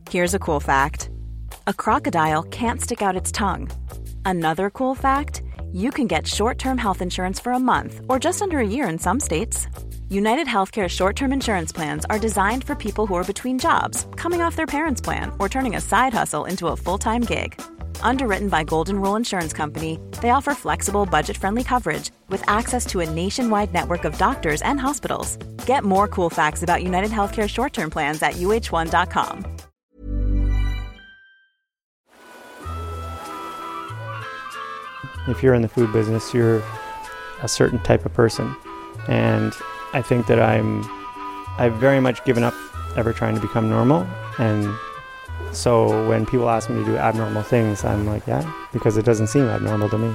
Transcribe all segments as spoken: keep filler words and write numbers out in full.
Here's a cool fact. A crocodile can't stick out its tongue. Another cool fact, you can get short-term health insurance for a month or just under a year in some states. United Healthcare short-term insurance plans are designed for people who are between jobs, coming off their parents' plan, or turning a side hustle into a full-time gig. Underwritten by Golden Rule Insurance Company, they offer flexible, budget-friendly coverage with access to a nationwide network of doctors and hospitals. Get more cool facts about United Healthcare short-term plans at U H one dot com. If you're in the food business, you're a certain type of person. And I think that I'm, I've very much given up ever trying to become normal. And so when people ask me to do abnormal things, I'm like, yeah, because it doesn't seem abnormal to me.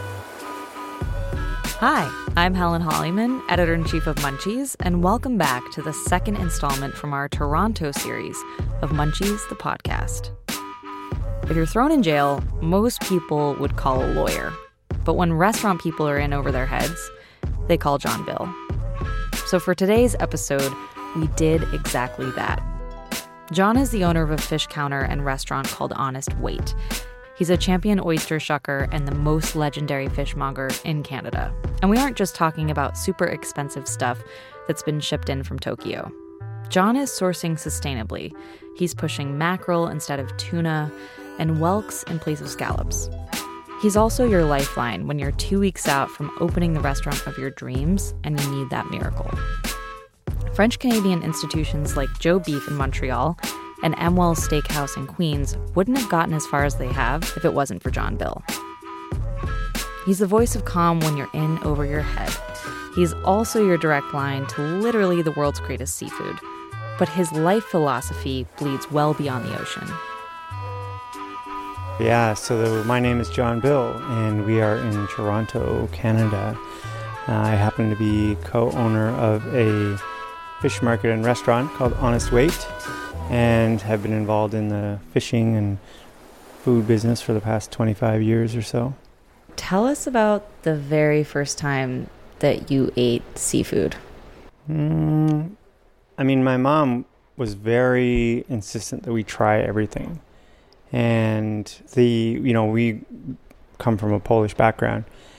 Hi, I'm Helen Hollyman, editor-in-chief of Munchies, and welcome back to the second installment from our Toronto series of Munchies, the podcast. If you're thrown in jail, most people would call a lawyer. But when restaurant people are in over their heads, they call John Bill. So for today's episode, we did exactly that. John is the owner of a fish counter and restaurant called Honest Wait. He's a champion oyster shucker and the most legendary fishmonger in Canada. And we aren't just talking about super expensive stuff that's been shipped in from Tokyo. John is sourcing sustainably. He's pushing mackerel instead of tuna and whelks in place of scallops. He's also your lifeline when you're two weeks out from opening the restaurant of your dreams and you need that miracle. French-Canadian institutions like Joe Beef in Montreal and Emwell's Steakhouse in Queens wouldn't have gotten as far as they have if it wasn't for John Bill. He's the voice of calm when you're in over your head. He's also your direct line to literally the world's greatest seafood. But his life philosophy bleeds well beyond the ocean. Yeah, so the, my name is John Bill, and we are in Toronto, Canada. Uh, I happen to be co-owner of a fish market and restaurant called Honest Wait, and have been involved in the fishing and food business for the past twenty-five years or so. Tell us about the very first time that you ate seafood. Mm, I mean, my mom was very insistent that we try everything. And the, you know, we come from a Polish background.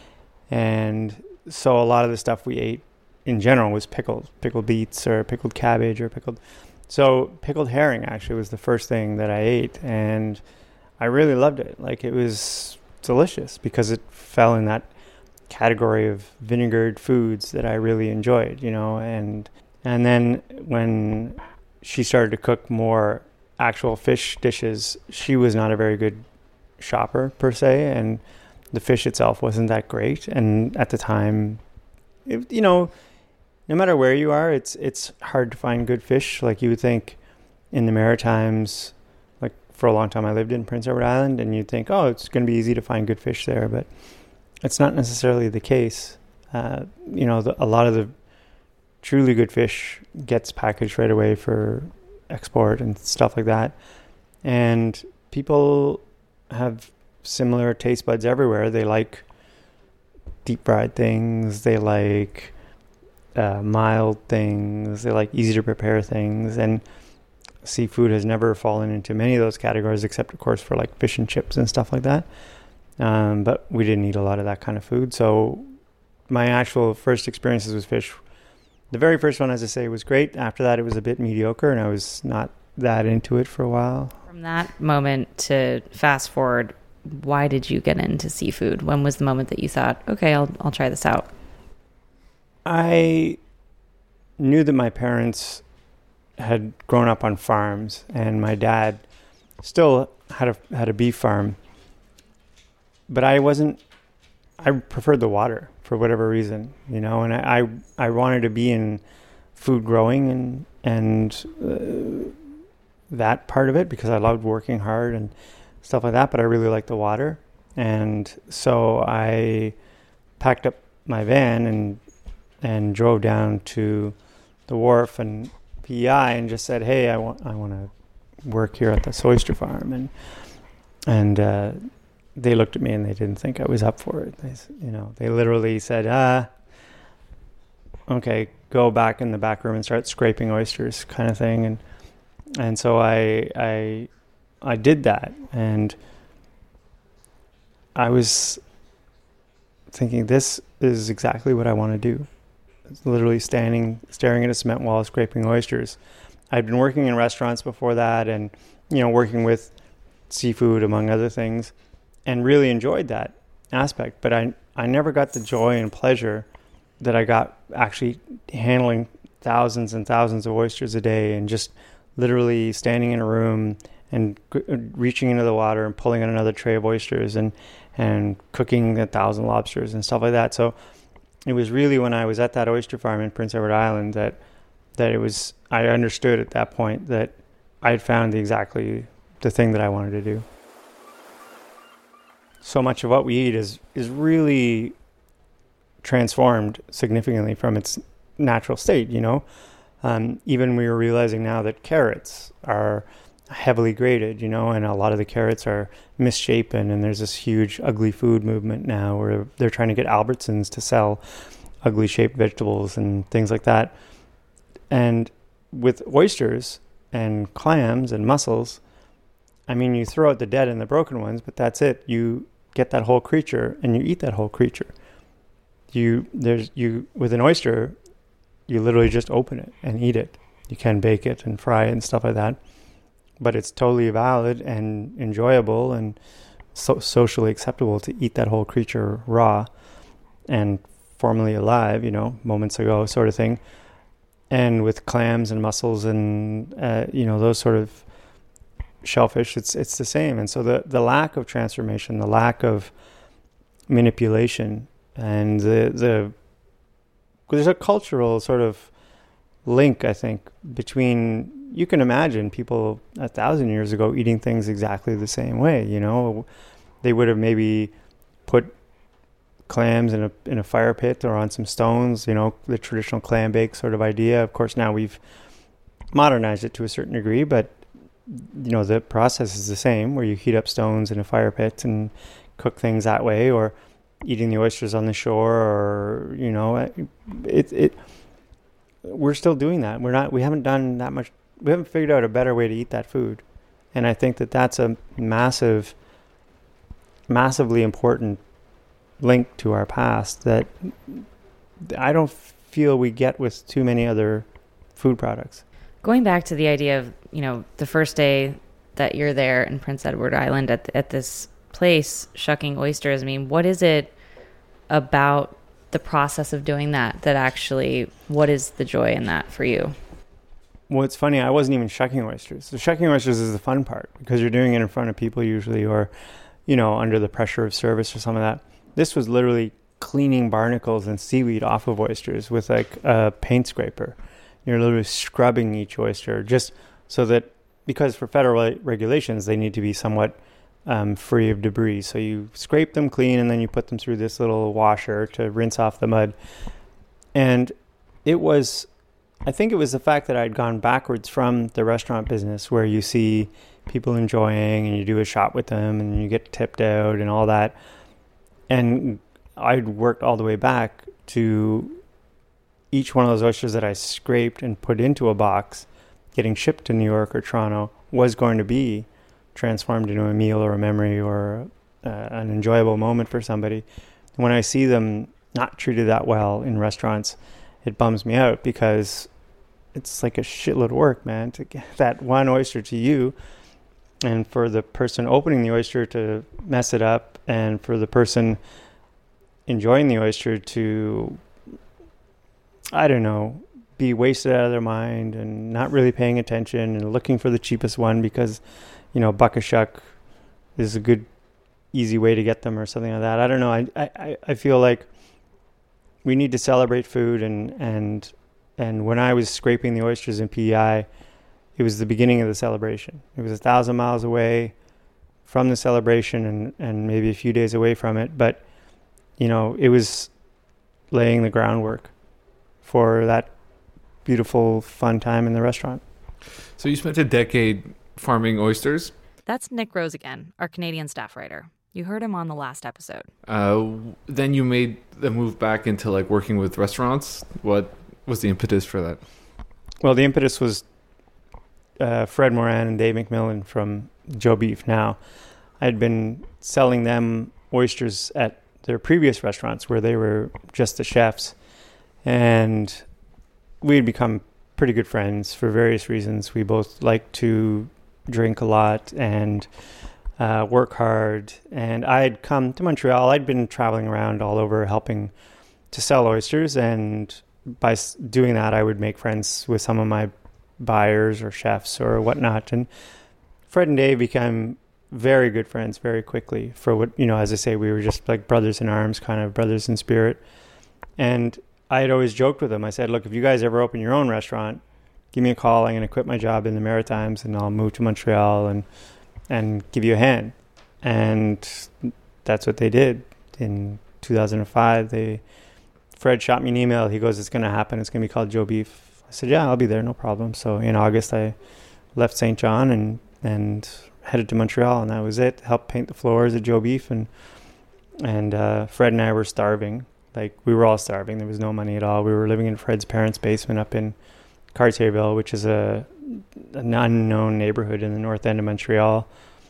And so a lot of the stuff we ate in general was pickled, pickled beets or pickled cabbage or pickled. So pickled herring actually was the first thing that I ate. And I really loved it. Like, it was delicious because it fell in that category of vinegared foods that I really enjoyed, you know. And, and then when she started to cook more actual fish dishes, she was not a very good shopper per se, and the fish itself wasn't that great. And at the time, it, you know, no matter where you are, it's it's hard to find good fish. Like, you would think in the Maritimes, like for a long time I lived in Prince Edward Island, and you'd think, oh, it's going to be easy to find good fish there, but it's not necessarily the case. Uh, you know, the, a lot of the truly good fish gets packaged right away for export and stuff like that, and people have similar taste buds everywhere. They like deep fried things, they like uh, mild things, they like easy to prepare things, and seafood has never fallen into many of those categories, except of course for like fish and chips and stuff like that. Um, but we didn't eat a lot of that kind of food. So my actual first experiences with fish, the very first one, as I say, was great. After that, it was a bit mediocre, and I was not that into it for a while. From that moment to fast forward, why did you get into seafood? When was the moment that you thought, okay, I'll I'll try this out? I knew that my parents had grown up on farms, and my dad still had a had a beef farm. But I wasn't. I preferred the water for whatever reason, you know, and I, I, I wanted to be in food growing and, and uh, that part of it because I loved working hard and stuff like that, but I really liked the water. And so I packed up my van and, and drove down to the wharf and P E I and just said, hey, I want, I want to work here at this oyster farm. And, and, uh, they looked at me and they didn't think I was up for it. They, you know, they literally said, ah, okay, go back in the back room and start scraping oysters kind of thing. And And so I, I, I did that, and I was thinking, this is exactly what I want to do. It's literally standing, staring at a cement wall, scraping oysters. I'd been working in restaurants before that, and, you know, working with seafood, among other things, and really enjoyed that aspect. But I, I never got the joy and pleasure that I got actually handling thousands and thousands of oysters a day, and just literally standing in a room and g- reaching into the water and pulling on another tray of oysters, and and cooking a thousand lobsters and stuff like that. So it was really when I was at that oyster farm in Prince Edward Island that that it was, I understood at that point that I had found the, exactly the thing that I wanted to do. So much of what we eat is is really transformed significantly from its natural state, you know. Um, even we were realizing now that carrots are heavily graded, you know, and a lot of the carrots are misshapen, and there's this huge ugly food movement now where they're trying to get Albertsons to sell ugly shaped vegetables and things like that. And with oysters and clams and mussels, I mean, you throw out the dead and the broken ones, but that's it. You get that whole creature and you eat that whole creature. You there's you with an oyster, you literally just open it and eat it. You can bake it and fry it and stuff like that, but it's totally valid and enjoyable and so socially acceptable to eat that whole creature raw and formerly alive, you know, moments ago sort of thing. And with clams and mussels and uh, you know, those sort of shellfish, it's it's the same. And so the the lack of transformation, the lack of manipulation, and the the there's a cultural sort of link, I think, between, you can imagine people a thousand years ago eating things exactly the same way, you know. They would have maybe put clams in a in a fire pit or on some stones, you know, the traditional clam bake sort of idea. Of course, now we've modernized it to a certain degree, but you know, the process is the same, where you heat up stones in a fire pit and cook things that way, or eating the oysters on the shore, or, you know, it it we're still doing that. We're not we haven't done that much. We haven't figured out a better way to eat that food. And I think that that's a massive massively important link to our past that I don't feel we get with too many other food products. Going back to the idea of, you know, the first day that you're there in Prince Edward Island at at this place shucking oysters, I mean, what is it about the process of doing that that actually, what is the joy in that for you? Well, it's funny, I wasn't even shucking oysters. So shucking oysters is the fun part, because you're doing it in front of people usually, or, you know, under the pressure of service or some of that. This was literally cleaning barnacles and seaweed off of oysters with like a paint scraper. You're literally scrubbing each oyster, just so that, because for federal regulations, they need to be somewhat um, free of debris. So you scrape them clean, and then you put them through this little washer to rinse off the mud. And it was, I think it was the fact that I'd gone backwards from the restaurant business, where you see people enjoying and you do a shot with them and you get tipped out and all that. And I'd worked all the way back to each one of those oysters that I scraped and put into a box, getting shipped to New York or Toronto, was going to be transformed into a meal or a memory or uh, an enjoyable moment for somebody. When I see them not treated that well in restaurants, it bums me out, because it's like a shitload of work, man, to get that one oyster to you, and for the person opening the oyster to mess it up, and for the person enjoying the oyster to, I don't know, be wasted out of their mind and not really paying attention and looking for the cheapest one because, you know, buck a shuck is a good, easy way to get them or something like that. I don't know. I I, I feel like we need to celebrate food, and, and, and when I was scraping the oysters in P E I, it was the beginning of the celebration. It was a thousand miles away from the celebration, and, and maybe a few days away from it. But, you know, it was laying the groundwork for that beautiful, fun time in the restaurant. So you spent a decade farming oysters? That's Nick Rose again, our Canadian staff writer. You heard him on the last episode. Uh, then you made the move back into like working with restaurants. What was the impetus for that? Well, the impetus was uh, Fred Moran and Dave McMillan from Joe Beef now. I'd been selling them oysters at their previous restaurants where they were just the chefs. And we had become pretty good friends for various reasons. We both like to drink a lot and uh, work hard. And I had come to Montreal. I'd been traveling around all over helping to sell oysters. And by s- doing that, I would make friends with some of my buyers or chefs or whatnot. And Fred and Dave became very good friends very quickly for what, you know, as I say, we were just like brothers in arms, kind of brothers in spirit. And I had always joked with them. I said, look, if you guys ever open your own restaurant, give me a call. I'm going to quit my job in the Maritimes and I'll move to Montreal and and give you a hand. And that's what they did. In two thousand five, they Fred shot me an email. He goes, it's going to happen. It's going to be called Joe Beef. I said, yeah, I'll be there. No problem. So in August, I left Saint John and, and headed to Montreal, and that was it. Helped paint the floors at Joe Beef. And, and uh, Fred and I were starving. Like, we were all starving. There was no money at all. We were living in Fred's parents' basement up in Cartierville, which is a an unknown neighborhood in the north end of Montreal.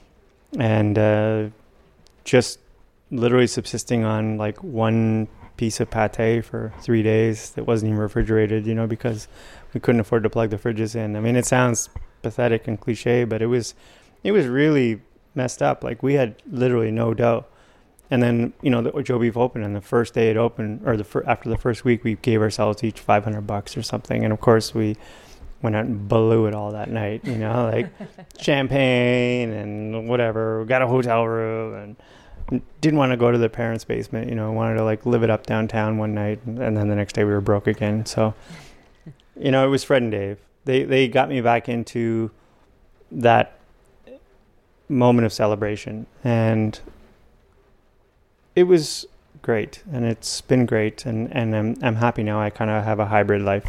And uh, just literally subsisting on, like, one piece of pate for three days that wasn't even refrigerated, you know, because we couldn't afford to plug the fridges in. I mean, it sounds pathetic and cliche, but it was it was really messed up. Like, we had literally no dough. And then, you know, the Joe Beef opened, and the first day it opened, or the fir- after the first week, we gave ourselves each five hundred bucks or something. And of course, we went out and blew it all that night, you know, like champagne and whatever. We got a hotel room and didn't want to go to the parents' basement, you know, wanted to like live it up downtown one night. And, and then the next day we were broke again. So, you know, it was Fred and Dave. They, they got me back into that moment of celebration. And it was great, and it's been great, and, and I'm I'm happy now. I kind of have a hybrid life.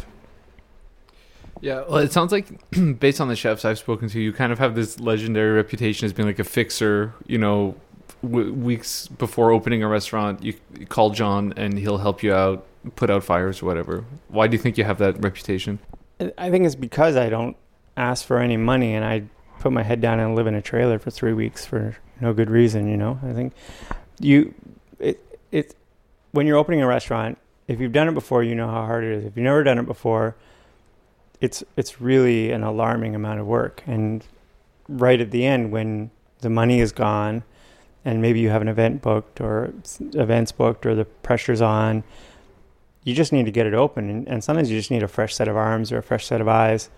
Yeah, well, it sounds like, based on the chefs I've spoken to, you kind of have this legendary reputation as being like a fixer. You know, w- weeks before opening a restaurant, you call John, and he'll help you out, put out fires or whatever. Why do you think you have that reputation? I think it's because I don't ask for any money, and I put my head down and live in a trailer for three weeks for no good reason, you know? I think you... It it when you're opening a restaurant, if you've done it before, you know how hard it is. If you've never done it before, it's it's really an alarming amount of work. And right at the end, when the money is gone, and maybe you have an event booked or events booked or the pressure's on, you just need to get it open. And, and sometimes you just need a fresh set of arms or a fresh set of eyes.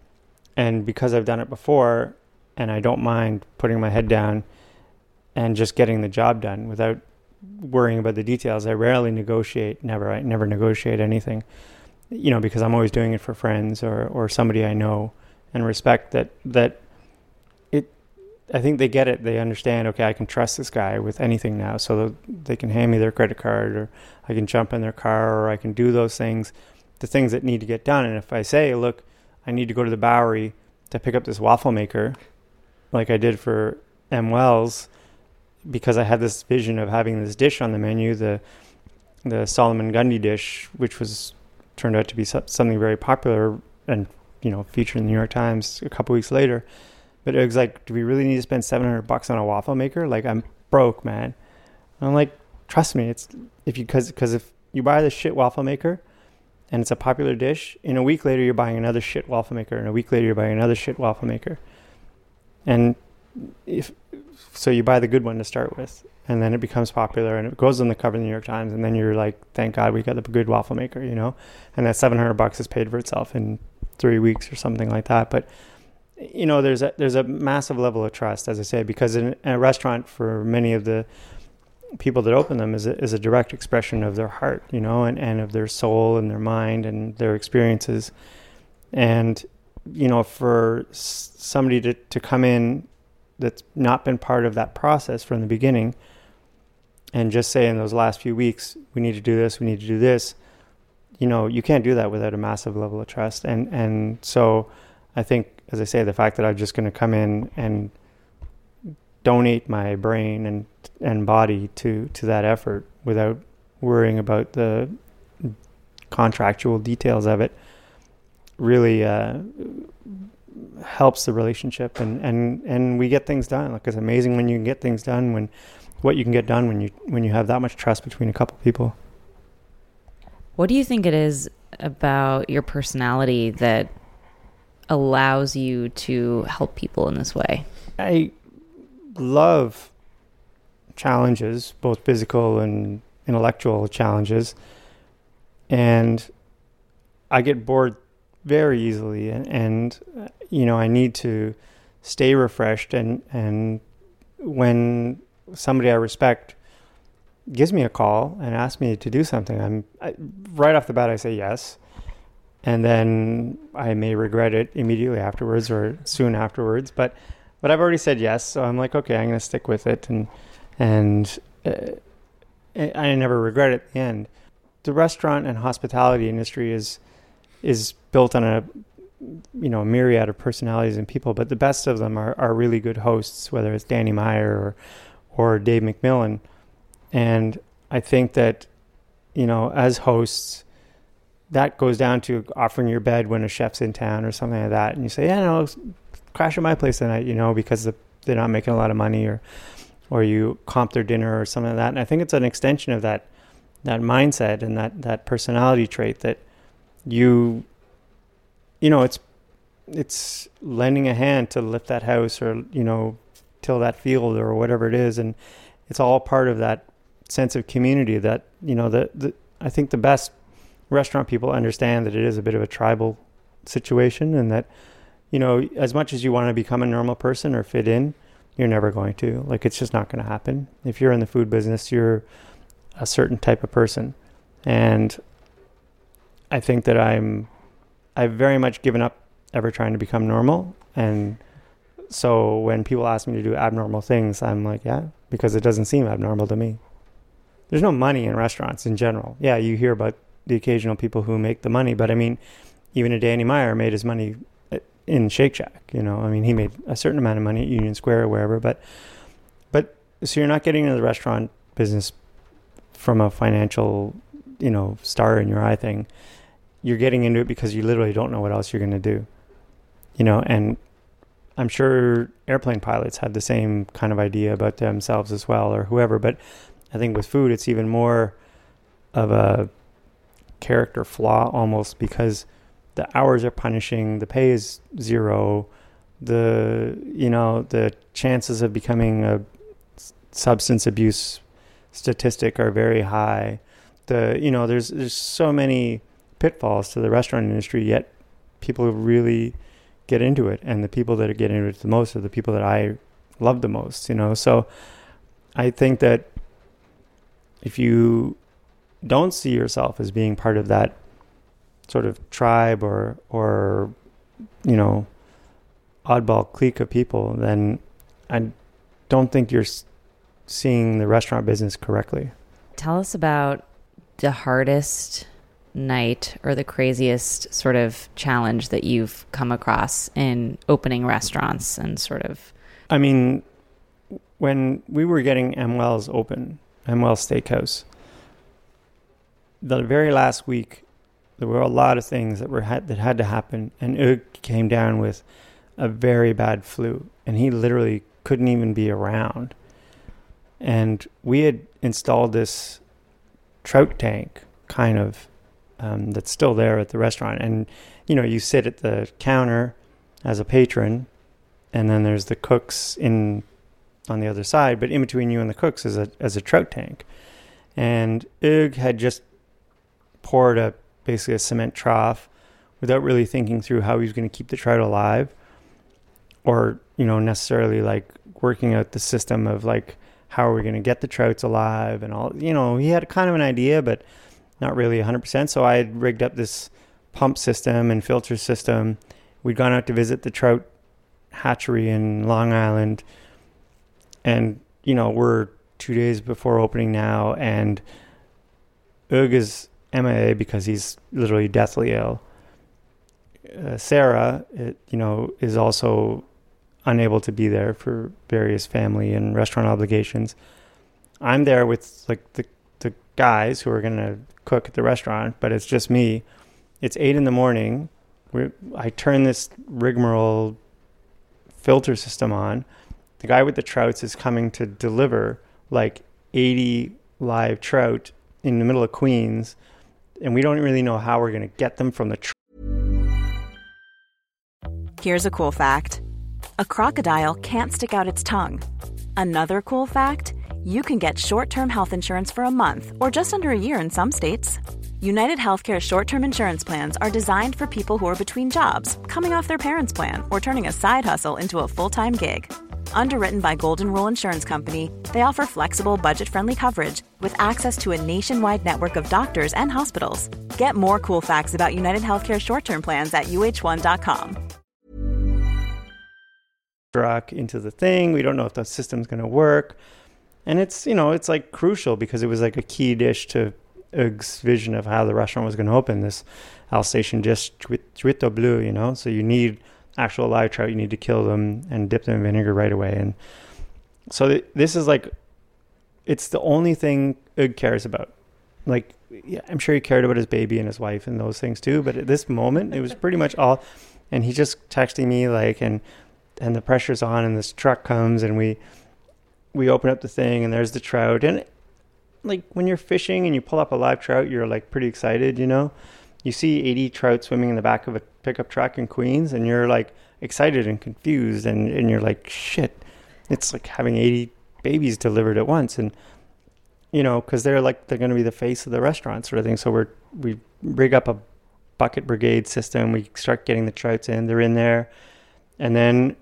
And because I've done it before, and I don't mind putting my head down and just getting the job done without worrying about the details. I rarely negotiate, never, I never negotiate anything, you know, because I'm always doing it for friends or, or somebody I know and respect that, that it, I think they get it. They understand, okay, I can trust this guy with anything now. So they can hand me their credit card, or I can jump in their car, or I can do those things, the things that need to get done. And if I say, look, I need to go to the Bowery to pick up this waffle maker, like I did for M. Wells, because I had this vision of having this dish on the menu, the the Solomon Gundy dish, which was turned out to be something very popular and, you know, featured in the New York Times a couple weeks later. But it was like, do we really need to spend seven hundred bucks on a waffle maker? Like, I'm broke, man. And I'm like, trust me, it's if you because because if you buy this shit waffle maker and it's a popular dish, in a week later you're buying another shit waffle maker, and a week later you're buying another shit waffle maker, and if so you buy the good one to start with, and then it becomes popular and it goes on the cover of the New York Times, and then you're like, thank God we got the good waffle maker, you know, and that seven hundred bucks is paid for itself in three weeks or something like that. But you know, there's a there's a massive level of trust, as I say, because in a restaurant, for many of the people that open them, is a, is a direct expression of their heart, you know, and, and of their soul and their mind and their experiences. And you know, for somebody to, to come in that's not been part of that process from the beginning and just say in those last few weeks, we need to do this, we need to do this, you know, you can't do that without a massive level of trust. And, and so I think, as I say, the fact that I'm just going to come in and donate my brain and, and body to, to that effort without worrying about the contractual details of it really, uh, helps the relationship, and, and, and we get things done. Like, it's amazing when you can get things done, when what you can get done when you when you have that much trust between a couple people. What do you think it is about your personality that allows you to help people in this way? I love challenges, both physical and intellectual challenges, and I get bored very easily, and, and you know, I need to stay refreshed, and and when somebody I respect gives me a call and asks me to do something, I'm I, right off the bat I say yes, and then I may regret it immediately afterwards or soon afterwards, but but I've already said yes, so I'm like, okay, I'm going to stick with it, and and uh, I never regret it at the end. The restaurant and hospitality industry is is built on a you know myriad of personalities and people, but the best of them are, are really good hosts, whether it's Danny Meyer or or Dave McMillan. And I think that, you know, as hosts, that goes down to offering your bed when a chef's in town or something like that, and you say, yeah, no, crash at my place tonight, you know, because the, they're not making a lot of money, or or you comp their dinner or something like that. And I think it's an extension of that that mindset and that that personality trait that you you know it's it's lending a hand to lift that house, or you know till that field, or whatever it is, and it's all part of that sense of community that you know the, the I think the best restaurant people understand that it is a bit of a tribal situation, and that you know as much as you want to become a normal person or fit in, you're never going to. Like, it's just not going to happen. If you're in the food business, you're a certain type of person, and I think that I'm I've very much given up ever trying to become normal. And so when people ask me to do abnormal things, I'm like, yeah, because it doesn't seem abnormal to me. There's no money in restaurants in general. Yeah, you hear about the occasional people who make the money, but I mean, even a Danny Meyer made his money in Shake Shack, you know, I mean, he made a certain amount of money at Union Square or wherever, but, but so you're not getting into the restaurant business from a financial, you know, star in your eye thing. You're getting into it because you literally don't know what else you're going to do, you know, and I'm sure airplane pilots had the same kind of idea about themselves as well, or whoever, but I think with food, it's even more of a character flaw almost, because the hours are punishing, the pay is zero, the, you know, the chances of becoming a substance abuse statistic are very high. The, you know, there's, there's so many pitfalls to the restaurant industry, yet people really get into it. And the people that get into it the most are the people that I love the most, you know? So I think that if you don't see yourself as being part of that sort of tribe or, or, you know, oddball clique of people, then I don't think you're seeing the restaurant business correctly. Tell us about the hardest night or the craziest sort of challenge that you've come across in opening restaurants and sort of... I mean, when we were getting M. Wells open, M. Wells Steakhouse, the very last week, there were a lot of things that were had, that had to happen, and Ug came down with a very bad flu, and he literally couldn't even be around. And we had installed this trout tank, kind of, um, that's still there at the restaurant. And, you know, you sit at the counter as a patron, and then there's the cooks in on the other side, but in between you and the cooks is a as a trout tank. And Ug had just poured a basically a cement trough without really thinking through how he was going to keep the trout alive, or, you know, necessarily like working out the system of like, how are we going to get the trouts alive and all, you know, he had kind of an idea, but not really one hundred percent. So I had rigged up this pump system and filter system. We'd gone out to visit the trout hatchery in Long Island, and, you know, we're two days before opening now, and Ug is M I A because he's literally deathly ill. Uh, Sarah, it, you know, is also unable to be there for various family and restaurant obligations. I'm there with like the, the guys who are going to cook at the restaurant, but it's just me. It's eight in the morning. we I turn this rigmarole filter system on. The guy with the trouts is coming to deliver like eighty live trout in the middle of Queens, and we don't really know how we're going to get them from the tr- Here's a cool fact. A crocodile can't stick out its tongue. Another cool fact, you can get short-term health insurance for a month or just under a year in some states. United Healthcare short-term insurance plans are designed for people who are between jobs, coming off their parents' plan, or turning a side hustle into a full-time gig. Underwritten by Golden Rule Insurance Company, they offer flexible, budget-friendly coverage with access to a nationwide network of doctors and hospitals. Get more cool facts about United Healthcare short-term plans at U H one dot com. Truck into the thing. We don't know if the system's going to work. And it's, you know, it's like crucial because it was like a key dish to Hugues' vision of how the restaurant was going to open, this Alsatian dish, Truite Bleu, you know? So you need actual live trout. You need to kill them and dip them in vinegar right away. And so th- this is like, it's the only thing Hugues cares about. Like, yeah, I'm sure he cared about his baby and his wife and those things too. But at this moment, it was pretty much all, and he just texting me like, and, and the pressure's on and this truck comes and we, we open up the thing and there's the trout. And like when you're fishing and you pull up a live trout, you're like pretty excited, you know? You see eighty trout swimming in the back of a pickup truck in Queens and you're like excited and confused and, and you're like, shit, it's like having eighty babies delivered at once. And, you know, cause they're like, they're going to be the face of the restaurant sort of thing. So we're, we rig up a bucket brigade system. We start getting the trouts in, they're in there. And then,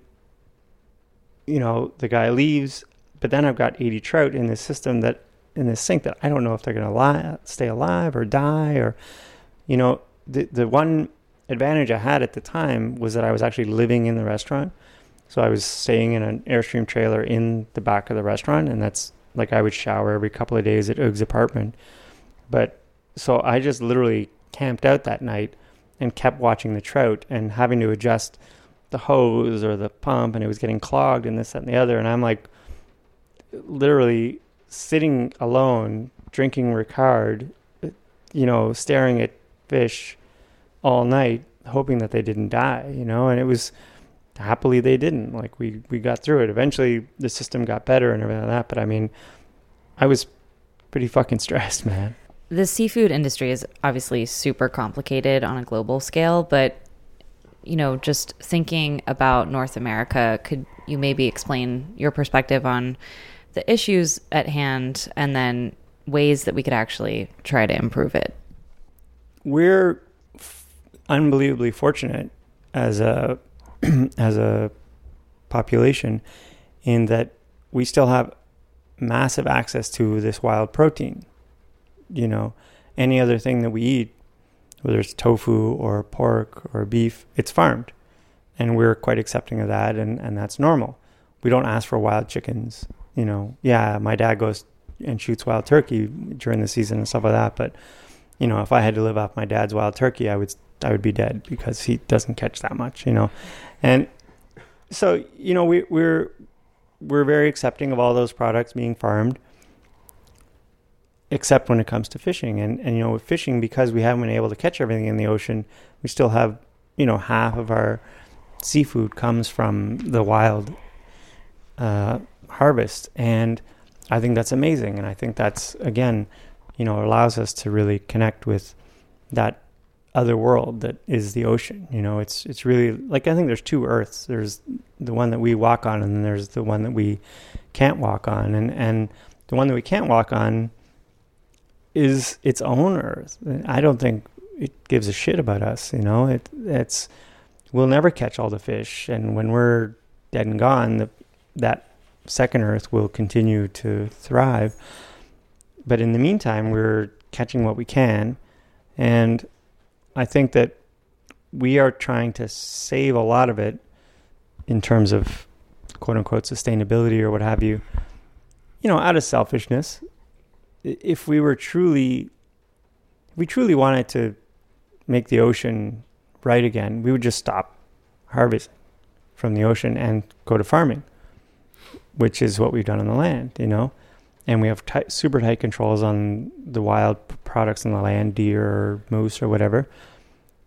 you know, the guy leaves, but then I've got eighty trout in this system that, in this sink that I don't know if they're going to li- stay alive or die or, you know, the the one advantage I had at the time was that I was actually living in the restaurant. So I was staying in an Airstream trailer in the back of the restaurant. And that's like, I would shower every couple of days at Hugues' apartment. But so I just literally camped out that night and kept watching the trout and having to adjust the hose or the pump, and it was getting clogged and this, that, and the other. And I'm like literally sitting alone, drinking Ricard, you know, staring at fish all night, hoping that they didn't die, you know, and it was, happily they didn't. Like we, we got through it. Eventually the system got better and everything like that. But I mean, I was pretty fucking stressed, man. The seafood industry is obviously super complicated on a global scale, but you know, just thinking about North America, could you maybe explain your perspective on the issues at hand and then ways that we could actually try to improve it? We're f- unbelievably fortunate as a as a population in that we still have massive access to this wild protein. You know, any other thing that we eat, whether it's tofu or pork or beef, it's farmed. And we're quite accepting of that, and, and that's normal. We don't ask for wild chickens. You know, yeah, my dad goes and shoots wild turkey during the season and stuff like that. But, you know, if I had to live off my dad's wild turkey, I would I would be dead because he doesn't catch that much, you know. And so, you know, we, we're we're very accepting of all those products being farmed, except when it comes to fishing. And, and, you know, with fishing, because we haven't been able to catch everything in the ocean, we still have, you know, half of our seafood comes from the wild uh, harvest. And I think that's amazing. And I think that's, again, you know, allows us to really connect with that other world that is the ocean. You know, it's it's really like, I think there's two earths. There's the one that we walk on, and then there's the one that we can't walk on. And, and the one that we can't walk on is its own earth. I don't think it gives a shit about us, you know. It it's we'll never catch all the fish, and when we're dead and gone, the, that second earth will continue to thrive. But in the meantime, we're catching what we can, and I think that we are trying to save a lot of it in terms of quote unquote sustainability or what have you, you know, out of selfishness. If we were truly, if we truly wanted to make the ocean right again, we would just stop harvesting from the ocean and go to farming, which is what we've done on the land, you know. And we have tight, super tight controls on the wild products on the land, deer or moose or whatever.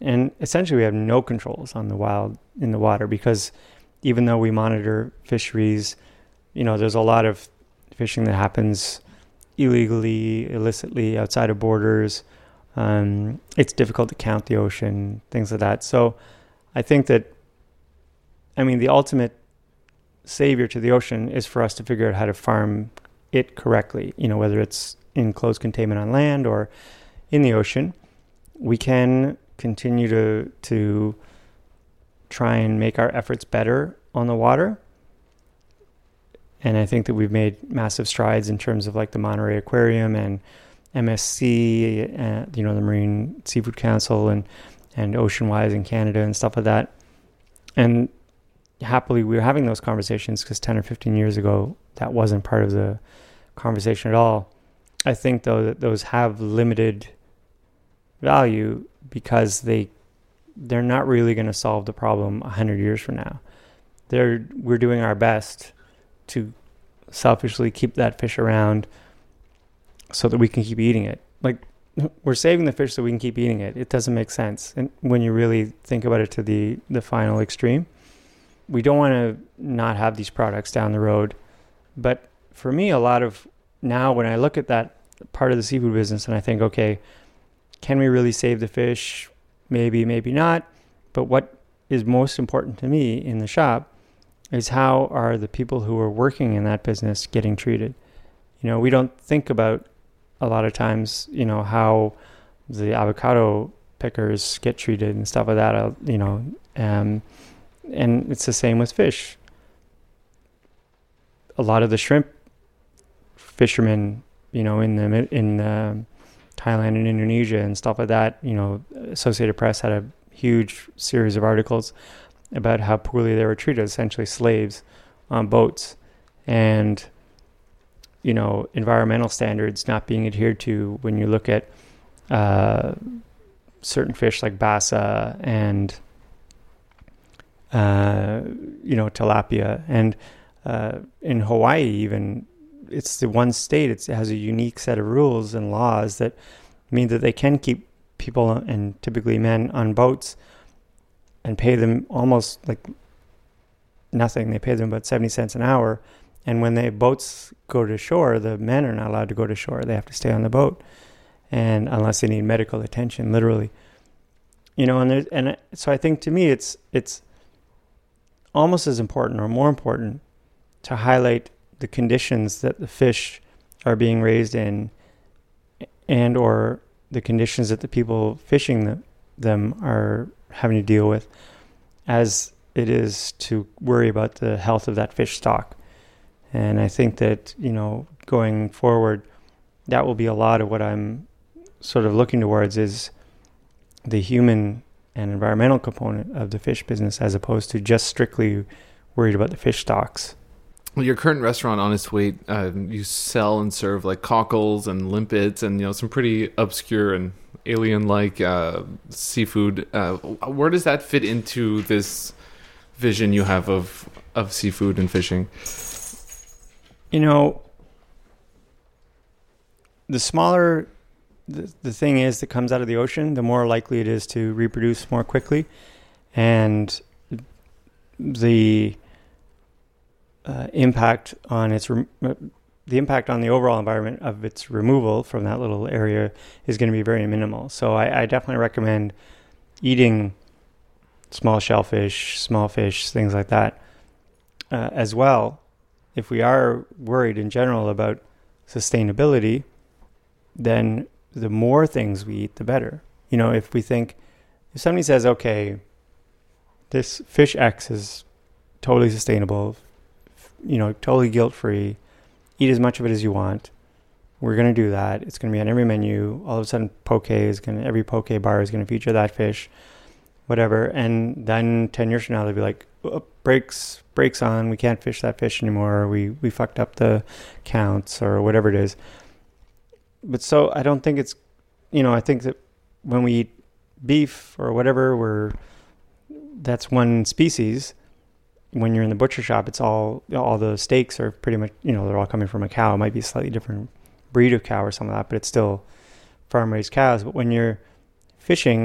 And essentially we have no controls on the wild in the water, because even though we monitor fisheries, you know, there's a lot of fishing that happens illegally, illicitly, outside of borders. Um, it's difficult to count the ocean, things like that. So I think that, I mean, the ultimate savior to the ocean is for us to figure out how to farm it correctly, you know, whether it's in closed containment on land or in the ocean. We can continue to to try and make our efforts better on the water. And I think that we've made massive strides in terms of like the Monterey Aquarium and M S C, uh, you know, the Marine Seafood Council and, and Oceanwise in Canada and stuff like that. And happily, we were having those conversations, because ten or fifteen years ago, that wasn't part of the conversation at all. I think, though, that those have limited value because they, they're not really going to solve the problem one hundred years from now. They're, we're doing our best to selfishly keep that fish around so that we can keep eating it. Like, we're saving the fish so we can keep eating it. It doesn't make sense. And when you really think about it to the, the final extreme, we don't want to not have these products down the road. But for me, a lot of now when I look at that part of the seafood business and I think, okay, can we really save the fish? Maybe, maybe not. But what is most important to me in the shop is how are the people who are working in that business getting treated? You know, we don't think about a lot of times, you know, how the avocado pickers get treated and stuff like that, uh, you know, um, and it's the same with fish. A lot of the shrimp fishermen, you know, in the in uh, Thailand and Indonesia and stuff like that, you know, Associated Press had a huge series of articles about how poorly they were treated, essentially slaves on boats, and you know, environmental standards not being adhered to when you look at uh, certain fish like basa and uh, you know, tilapia. And uh, in Hawaii, even, it's the one state, it's, it has a unique set of rules and laws that mean that they can keep people, and typically men, on boats and pay them almost like nothing. They pay them about seventy cents an hour. And when the boats go to shore, the men are not allowed to go to shore. They have to stay on the boat, and unless they need medical attention, literally, you know. And there, and so I think to me, it's it's almost as important or more important to highlight the conditions that the fish are being raised in, and or the conditions that the people fishing the, them are having to deal with, as it is to worry about the health of that fish stock. And I think that, you know, going forward, that will be a lot of what I'm sort of looking towards, is the human and environmental component of the fish business, as opposed to just strictly worried about the fish stocks. Well, your current restaurant, Honest Weight, uh, you sell and serve like cockles and limpets and, you know, some pretty obscure and alien-like uh, seafood. Uh, where does that fit into this vision you have of of seafood and fishing? You know, the smaller the, the thing is that comes out of the ocean, the more likely it is to reproduce more quickly. And the uh, impact on its re- the impact on the overall environment of its removal from that little area is going to be very minimal. So I, I definitely recommend eating small shellfish, small fish, things like that uh, as well. If we are worried in general about sustainability, then the more things we eat, the better. You know, if we think, if somebody says, okay, this fish X is totally sustainable, you know, totally guilt-free, eat as much of it as you want, we're going to do that. It's going to be on every menu. All of a sudden, poke is going to, every poke bar is going to feature that fish, whatever. And then ten years from now, they'll be like, oh, breaks, breaks on, we can't fish that fish anymore, we we fucked up the counts or whatever it is. But so I don't think it's, you know, I think that when we eat beef or whatever, we're, that's one species. When you're in the butcher shop, it's all, all the steaks are pretty much, you know, they're all coming from a cow. It might be a slightly different breed of cow or something like that, but it's still farm-raised cows. But when you're fishing, when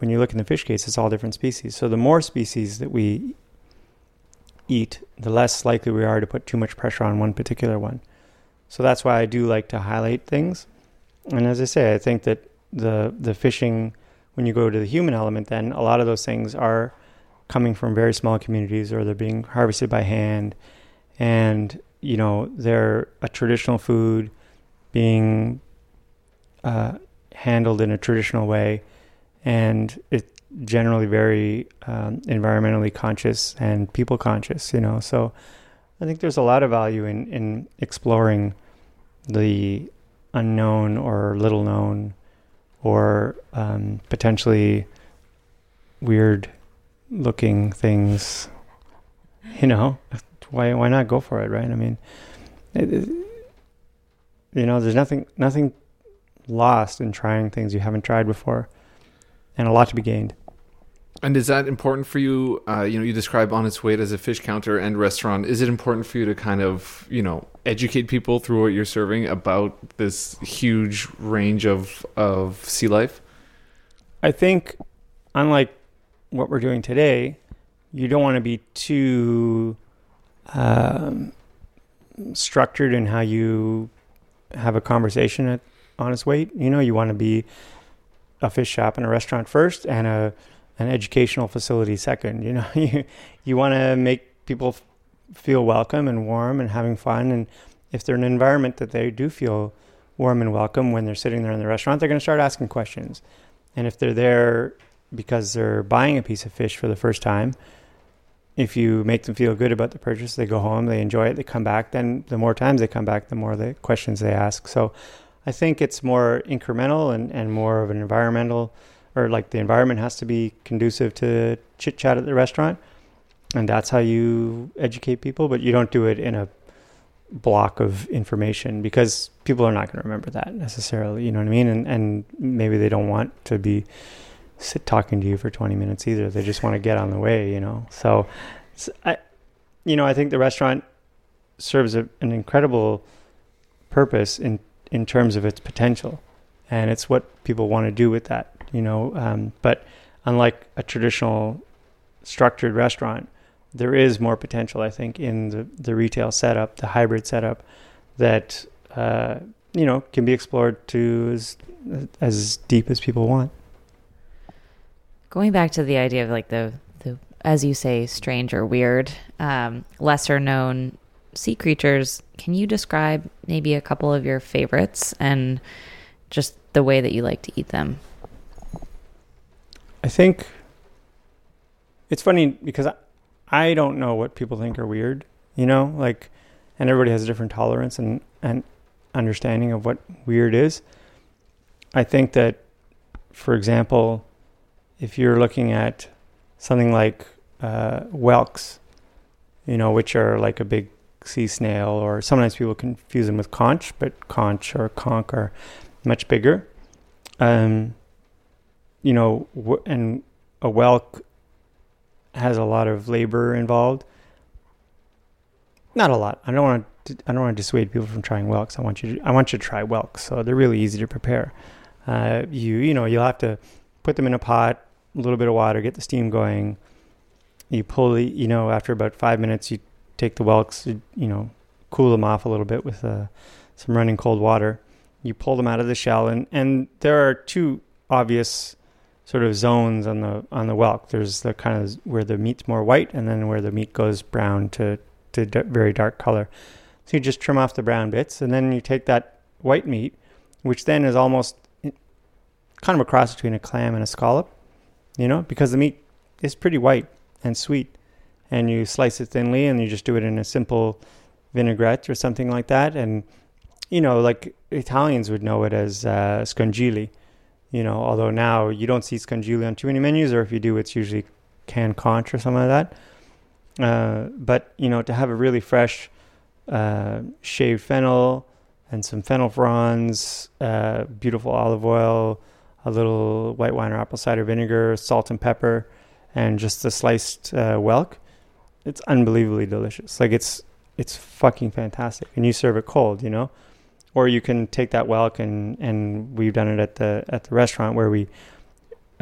when you look in the fish case, it's all different species. So the more species that we eat, the less likely we are to put too much pressure on one particular one. So that's why I do like to highlight things. And as I say, I think that the the fishing, when you go to the human element, then a lot of those things are coming from very small communities, or they're being harvested by hand. And, you know, they're a traditional food being uh, handled in a traditional way. And it's generally very um, environmentally conscious and people conscious, you know. So I think there's a lot of value in, in exploring the unknown or little known or um, potentially weird looking things, you know. Why why not go for it, right? I mean, it, it, you know, there's nothing nothing lost in trying things you haven't tried before, and a lot to be gained. And is that important for you? Uh, you know, you describe On Its Weight as a fish counter and restaurant. Is it important for you to kind of, you know, educate people through what you're serving about this huge range of of sea life? I think, unlike what we're doing today, you don't want to be too um, structured in how you have a conversation at On Its Weight. You know, you want to be a fish shop and a restaurant first, and a an educational facility second. You know, you you want to make people f- feel welcome and warm and having fun. And if they're in an environment that they do feel warm and welcome when they're sitting there in the restaurant, they're going to start asking questions. And if they're there because they're buying a piece of fish for the first time, if you make them feel good about the purchase, they go home, they enjoy it, they come back, then the more times they come back, the more the questions they ask. So I think it's more incremental and, and more of an environmental, or like the environment has to be conducive to chit chat at the restaurant. And that's how you educate people, but you don't do it in a block of information, because people are not going to remember that necessarily. You know what I mean? And, and maybe they don't want to be sit talking to you for twenty minutes either. They just want to get on the way, you know? So, so I, you know, I think the restaurant serves a, an incredible purpose in, in terms of its potential, and it's what people want to do with that, you know? Um, but unlike a traditional structured restaurant, there is more potential, I think, in the, the retail setup, the hybrid setup, that, uh, you know, can be explored to as, as deep as people want. Going back to the idea of like the, the as you say, strange or weird, um, lesser known sea creatures, can you describe maybe a couple of your favorites and just the way that you like to eat them? I think it's funny because I, I don't know what people think are weird, you know, like, and everybody has a different tolerance and, and understanding of what weird is. I think that, for example, if you're looking at something like uh, whelks, you know, which are like a big sea snail, or sometimes people confuse them with conch, but conch or conch are much bigger. Um, you know, w- and a whelk has a lot of labor involved. Not a lot. I don't want to. I don't want to dissuade people from trying whelks. I want you. To, I want you to try whelks. So they're really easy to prepare. Uh, you you know you'll have to put them in a pot, a little bit of water, get the steam going. You pull the. You know, after about five minutes, you take the whelks. You, you know, cool them off a little bit with uh, some running cold water. You pull them out of the shell, and and there are two obvious sort of zones on the on the whelk. There's the kind of where the meat's more white, and then where the meat goes brown to to d- very dark color. So you just trim off the brown bits, and then you take that white meat, which then is almost kind of a cross between a clam and a scallop, you know, because the meat is pretty white and sweet, and you slice it thinly, and you just do it in a simple vinaigrette or something like that. And you know, like Italians would know it as uh, scongili. You know, although now you don't see scongili on too many menus, or if you do, it's usually canned conch or something like that. Uh, but, you know, to have a really fresh uh, shaved fennel and some fennel fronds, uh, beautiful olive oil, a little white wine or apple cider vinegar, salt and pepper, and just the sliced uh, whelk, it's unbelievably delicious. Like, it's it's fucking fantastic. And you serve it cold, you know? Or you can take that whelk, and, and we've done it at the at the restaurant where we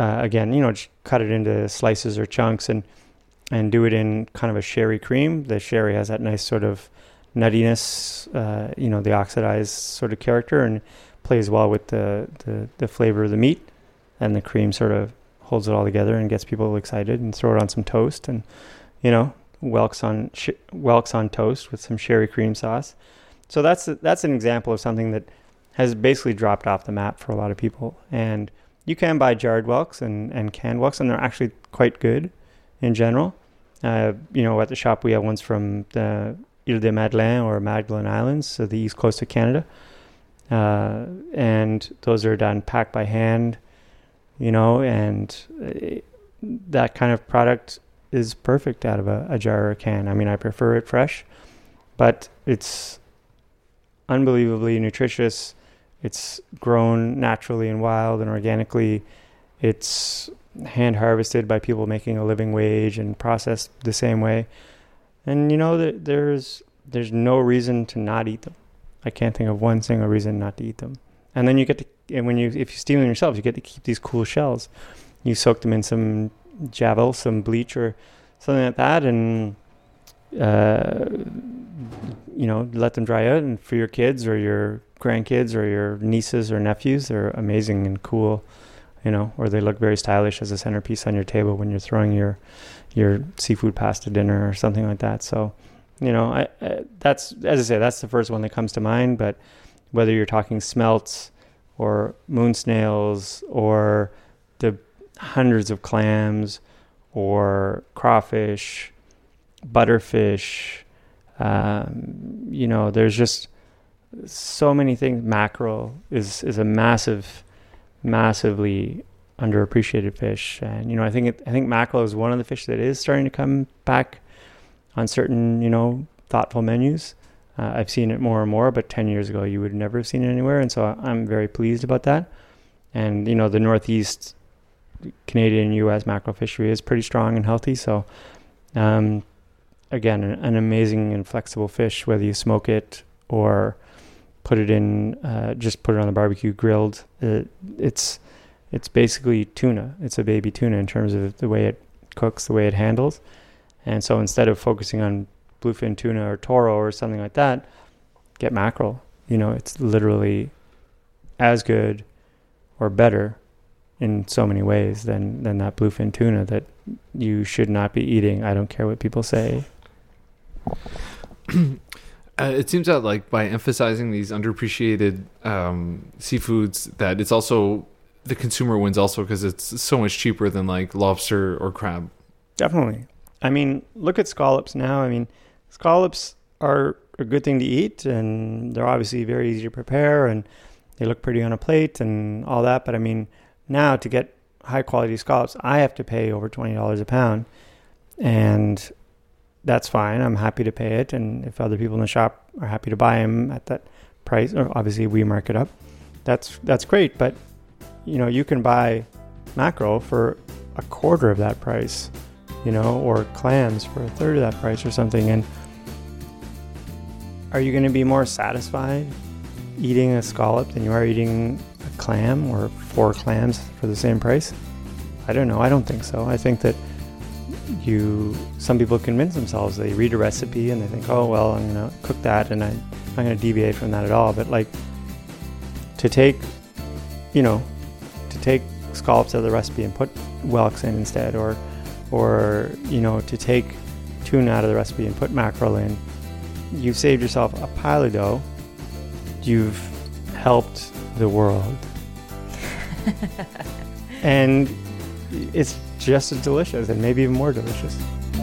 uh, again, you know, just cut it into slices or chunks and and do it in kind of a sherry cream. The sherry has that nice sort of nuttiness, uh, you know, the oxidized sort of character, and plays well with the, the, the flavor of the meat. And the cream sort of holds it all together and gets people excited. And throw it on some toast, and, you know, whelks on sh- whelks on toast with some sherry cream sauce. So that's that's an example of something that has basically dropped off the map for a lot of people. And you can buy jarred whelks and, and canned whelks, and they're actually quite good in general. Uh, you know, at the shop we have ones from the Ile de Madeleine or Magdalen Islands, so the east coast of Canada. Uh, and those are done packed by hand, you know, and uh, that kind of product is perfect out of a, a jar or a can. I mean, I prefer it fresh, but it's unbelievably nutritious. It's grown naturally and wild and organically. It's hand harvested by people making a living wage and processed the same way. And you know, th- there's there's no reason to not eat them. I can't think of one single reason not to eat them. And then you get to, and when you if you steam them yourselves, you get to keep these cool shells. You soak them in some Javel, some bleach or something like that, and uh, you know, let them dry out. And for your kids or your grandkids or your nieces or nephews, they're amazing and cool. You know, or they look very stylish as a centerpiece on your table when you're throwing your your seafood pasta dinner or something like that. So, you know, I, I, that's, as I say, that's the first one that comes to mind. But whether you're talking smelts or moon snails or the hundreds of clams or crawfish, butterfish, um, you know, there's just so many things. Mackerel is is a massive massively underappreciated fish, and you know, I think it, I think mackerel is one of the fish that is starting to come back on certain, you know, thoughtful menus. Uh, I've seen it more and more, but ten years ago you would never have seen it anywhere, and so I'm very pleased about that. And you know, the Northeast Canadian U S mackerel fishery is pretty strong and healthy. So, um, again, an, an amazing and flexible fish, whether you smoke it or put it in, uh, just put it on the barbecue grilled. It, it's it's basically tuna. It's a baby tuna in terms of the way it cooks, the way it handles. And so instead of focusing on bluefin tuna or toro or something like that, get mackerel. You know, it's literally as good or better in so many ways than, than that bluefin tuna that you should not be eating. I don't care what people say. Uh, it seems that, like, by emphasizing these underappreciated um, seafoods, that it's also, the consumer wins also because it's so much cheaper than like lobster or crab. Definitely. I mean, look at scallops now. I mean, scallops are a good thing to eat, and they're obviously very easy to prepare, and they look pretty on a plate and all that. But I mean, now to get high quality scallops, I have to pay over twenty dollars a pound, and that's fine. I'm happy to pay it. And if other people in the shop are happy to buy them at that price, or obviously we mark it up, that's, that's great. But, you know, you can buy mackerel for a quarter of that price, you know, or clams for a third of that price or something. And are you going to be more satisfied eating a scallop than you are eating a clam or four clams for the same price? I don't know. I don't think so. I think that you, some people convince themselves, they read a recipe and they think, oh, well, I'm going to cook that and I, I'm not going to deviate from that at all. But like to take, you know, to take scallops out of the recipe and put whelks in instead, or, or, you know, to take tuna out of the recipe and put mackerel in, you've saved yourself a pile of dough. You've helped the world. And it's just as delicious, and maybe even more delicious.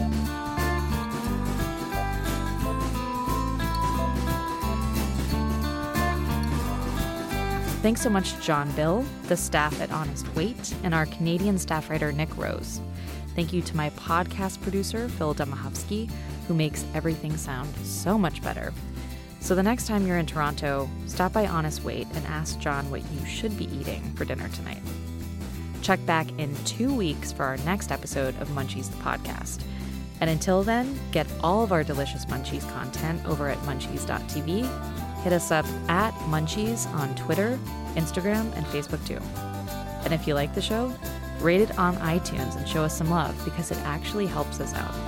Thanks so much to John Bill, the staff at Honest Weight, and our Canadian staff writer Nick Rose. Thank you to my podcast producer, Phil Domahovsky, who makes everything sound so much better. So the next time you're in Toronto, stop by Honest Weight and ask John what you should be eating for dinner tonight. Check back in two weeks for our next episode of Munchies the Podcast. And until then, get all of our delicious Munchies content over at munchies dot t v. Hit us up at Munchies on Twitter, Instagram, and Facebook too. And if you like the show, rate it on iTunes and show us some love because it actually helps us out.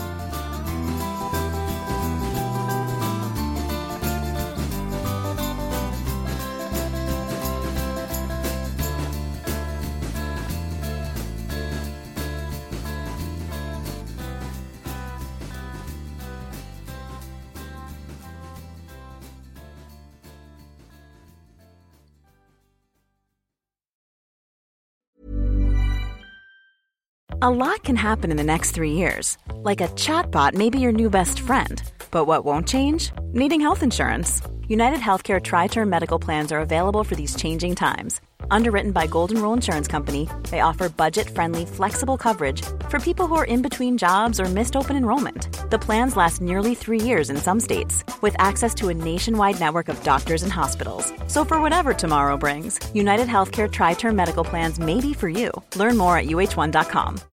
A lot can happen in the next three years. Like a chatbot may be your new best friend. But what won't change? Needing health insurance. United Healthcare Tri-Term Medical Plans are available for these changing times. Underwritten by Golden Rule Insurance Company, they offer budget-friendly, flexible coverage for people who are in between jobs or missed open enrollment. The plans last nearly three years in some states, with access to a nationwide network of doctors and hospitals. So for whatever tomorrow brings, United Healthcare Tri-Term Medical Plans may be for you. Learn more at U H one dot com.